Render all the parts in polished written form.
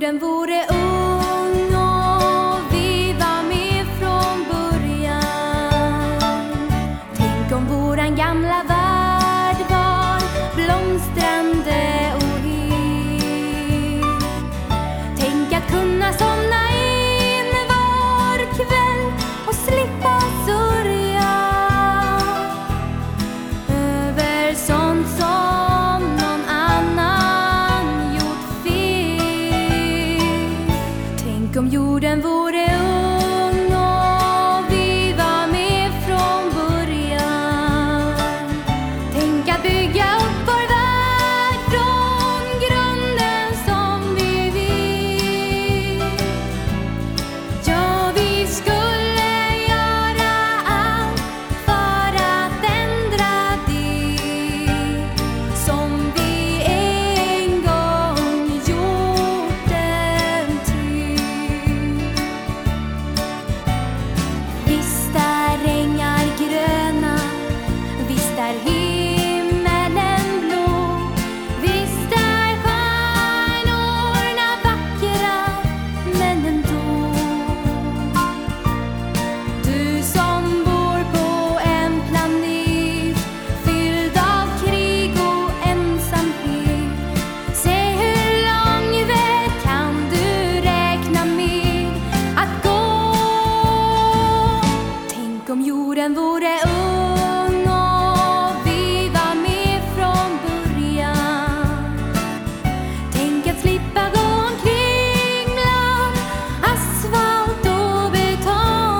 jorden vore ung och vi var med från början. Tänk om våran gamla värld var blomstrande och hel. Tänk att kunna somna in var kväll och slippa sörja över sånt som någon annan gjort fel. Tänk om jorden vore ung och vi var med från början. Tänk att bygga upp vår värld från grunden som vi vill. Ja, vi skulle göra allt för att ändra det som vi en gång gjort den till. Visst är ängar gröna, visst är himmelen blå, visst är stjärnorna vackra, men ändå. Du som bor på en planet fylld av krig och ensamhet, se hur lång väg kan du räkna med att gå? Tänk om jorden vore ung och vi var med från början. Tänk att slippa gå omkring bland asfalt och betong.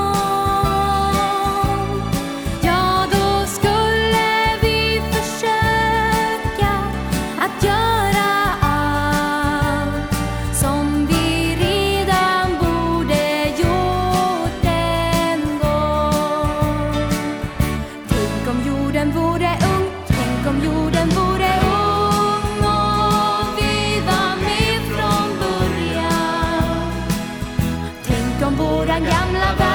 Ja, då skulle vi försöka att göra allt som vi redan borde gjort en gång. Tänk om jorden vore ung, tänk om jorden vore ung och vi var med från början. Tänk om våran gamla värld